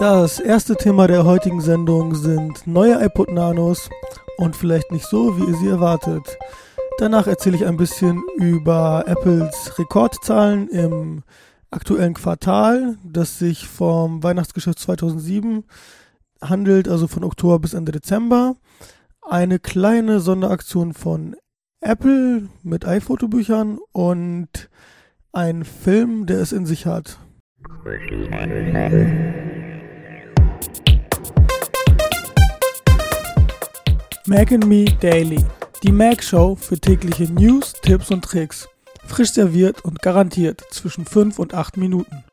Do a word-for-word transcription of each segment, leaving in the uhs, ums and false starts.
Das erste Thema der heutigen Sendung sind neue iPod Nanos und vielleicht nicht so, wie ihr sie erwartet. Danach erzähle ich ein bisschen über Apples Rekordzahlen im aktuellen Quartal, das sich vom Weihnachtsgeschäft zweitausendsieben handelt, also von Oktober bis Ende Dezember. Eine kleine Sonderaktion von Apple mit iPhotobüchern und ein Film, der es in sich hat. Mac and Me Daily, die Mac Show für tägliche News, Tipps und Tricks. Frisch serviert und garantiert zwischen fünf und acht Minuten.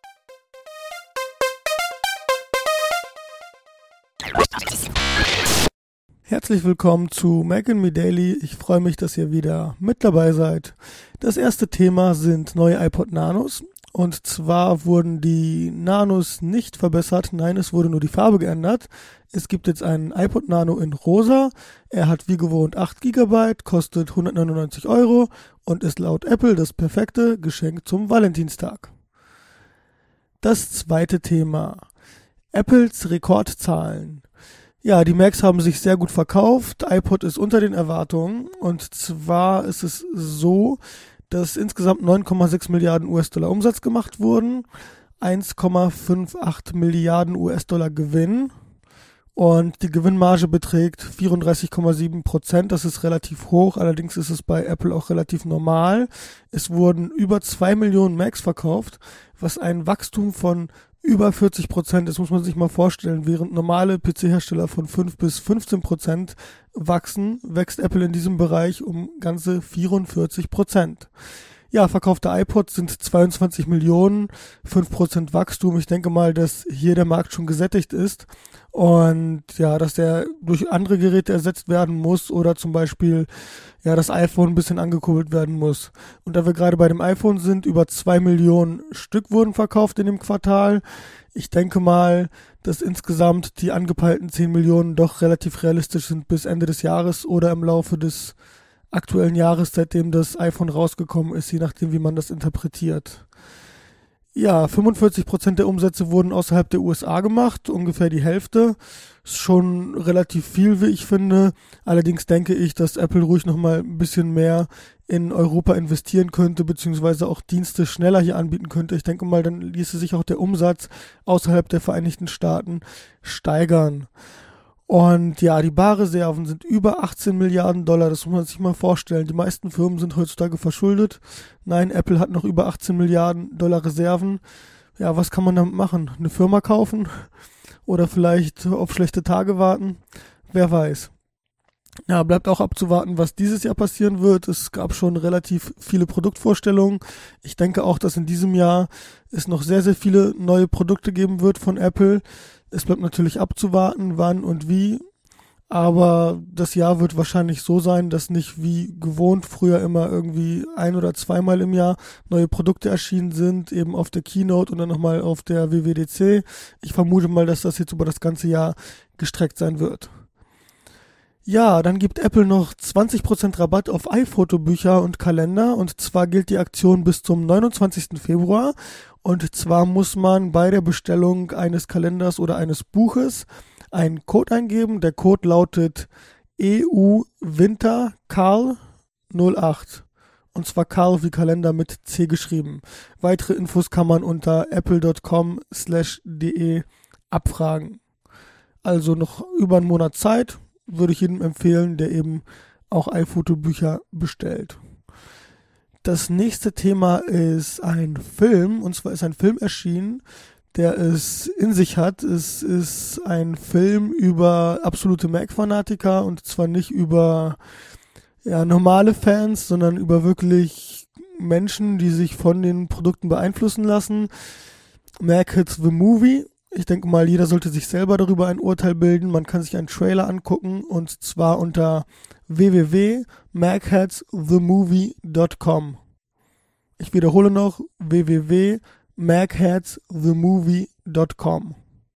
Herzlich willkommen zu Mac and Me Daily. Ich freue mich, dass ihr wieder mit dabei seid. Das erste Thema sind neue iPod Nanos. Und zwar wurden die Nanos nicht verbessert, nein, es wurde nur die Farbe geändert. Es gibt jetzt einen iPod Nano in rosa, er hat wie gewohnt acht Gigabyte, kostet hundertneunundneunzig Euro und ist laut Apple das perfekte Geschenk zum Valentinstag. Das zweite Thema, Apples Rekordzahlen. Ja, die Macs haben sich sehr gut verkauft, iPod ist unter den Erwartungen und zwar ist es so, dass insgesamt neun Komma sechs Milliarden U S-Dollar Umsatz gemacht wurden, eins Komma achtundfünfzig Milliarden U S-Dollar Gewinn und die Gewinnmarge beträgt vierunddreißig Komma sieben Prozent, das ist relativ hoch, allerdings ist es bei Apple auch relativ normal. Es wurden über zwei Millionen Macs verkauft, was ein Wachstum von über vierzig Prozent, das muss man sich mal vorstellen, während normale P C-Hersteller von fünf bis fünfzehn Prozent wachsen, wächst Apple in diesem Bereich um ganze vierundvierzig Prozent. Ja, verkaufte iPods sind zweiundzwanzig Millionen, fünf Prozent Wachstum. Ich denke mal, dass hier der Markt schon gesättigt ist und ja, dass der durch andere Geräte ersetzt werden muss oder zum Beispiel ja das iPhone ein bisschen angekurbelt werden muss. Und da wir gerade bei dem iPhone sind, über zwei Millionen Stück wurden verkauft in dem Quartal. Ich denke mal, dass insgesamt die angepeilten zehn Millionen doch relativ realistisch sind bis Ende des Jahres oder im Laufe des aktuellen Jahres, seitdem das iPhone rausgekommen ist, je nachdem, wie man das interpretiert. Ja, fünfundvierzig Prozent der Umsätze wurden außerhalb der U S A gemacht, ungefähr die Hälfte. Ist schon relativ viel, wie ich finde. Allerdings denke ich, dass Apple ruhig nochmal ein bisschen mehr in Europa investieren könnte, beziehungsweise auch Dienste schneller hier anbieten könnte. Ich denke mal, dann ließe sich auch der Umsatz außerhalb der Vereinigten Staaten steigern. Und ja, die Barreserven sind über achtzehn Milliarden Dollar, das muss man sich mal vorstellen. Die meisten Firmen sind heutzutage verschuldet. Nein, Apple hat noch über achtzehn Milliarden Dollar Reserven. Ja, was kann man damit machen? Eine Firma kaufen? Oder vielleicht auf schlechte Tage warten? Wer weiß. Ja, bleibt auch abzuwarten, was dieses Jahr passieren wird. Es gab schon relativ viele Produktvorstellungen. Ich denke auch, dass in diesem Jahr es noch sehr, sehr viele neue Produkte geben wird von Apple. Es bleibt natürlich abzuwarten, wann und wie, aber das Jahr wird wahrscheinlich so sein, dass nicht wie gewohnt früher immer irgendwie ein- oder zweimal im Jahr neue Produkte erschienen sind, eben auf der Keynote und dann nochmal auf der W W D C. Ich vermute mal, dass das jetzt über das ganze Jahr gestreckt sein wird. Ja, dann gibt Apple noch zwanzig Prozent Rabatt auf iPhotobücher und Kalender und zwar gilt die Aktion bis zum neunundzwanzigsten Februar und zwar muss man bei der Bestellung eines Kalenders oder eines Buches einen Code eingeben. Der Code lautet E U Winter Karl null acht und zwar Karl wie Kalender mit C geschrieben. Weitere Infos kann man unter apple punkt com slash de abfragen. Also noch über einen Monat Zeit. Würde ich jedem empfehlen, der eben auch iPhotobücher bestellt. Das nächste Thema ist ein Film, und zwar ist ein Film erschienen, der es in sich hat. Es ist ein Film über absolute Mac-Fanatiker und zwar nicht über ja, normale Fans, sondern über wirklich Menschen, die sich von den Produkten beeinflussen lassen. Mac Hits the Movie. Ich denke mal, jeder sollte sich selber darüber ein Urteil bilden. Man kann sich einen Trailer angucken und zwar unter w w w punkt mac heads the movie punkt com. Ich wiederhole noch w w w punkt mac heads the movie punkt com.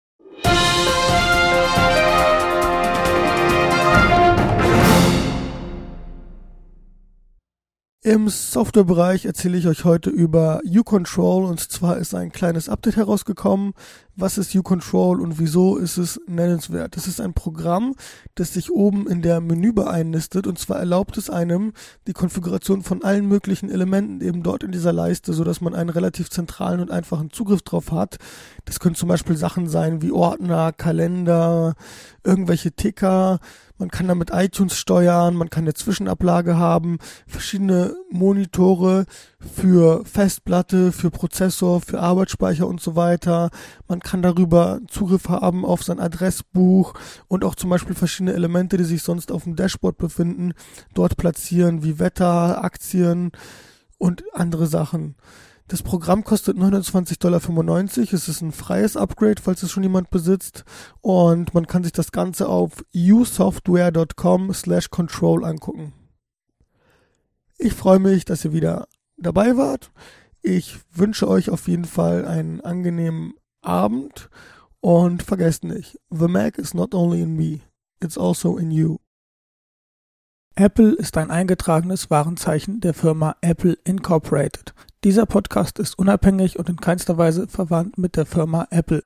Im Softwarebereich erzähle ich euch heute über U-Control und zwar ist ein kleines Update herausgekommen, Was ist U-Control und wieso ist es nennenswert? Das ist ein Programm, das sich oben in der Menübar einnistet, und zwar erlaubt es einem die Konfiguration von allen möglichen Elementen eben dort in dieser Leiste, sodass man einen relativ zentralen und einfachen Zugriff drauf hat. Das können zum Beispiel Sachen sein wie Ordner, Kalender, irgendwelche Ticker. Man kann damit iTunes steuern, man kann eine Zwischenablage haben, verschiedene Monitore für Festplatte, für Prozessor, für Arbeitsspeicher und so weiter. Man kann darüber Zugriff haben auf sein Adressbuch und auch zum Beispiel verschiedene Elemente, die sich sonst auf dem Dashboard befinden, dort platzieren, wie Wetter, Aktien und andere Sachen. Das Programm kostet neunundzwanzig Komma fünfundneunzig Dollar. Es ist ein freies Upgrade, falls es schon jemand besitzt. Und man kann sich das Ganze auf usoftware dot com slash control angucken. Ich freue mich, dass ihr wieder dabei wart. Ich wünsche euch auf jeden Fall einen angenehmen Abend. Und vergesst nicht, the Mac is not only in me, it's also in you. Apple ist ein eingetragenes Warenzeichen der Firma Apple Incorporated. Dieser Podcast ist unabhängig und in keinster Weise verwandt mit der Firma Apple.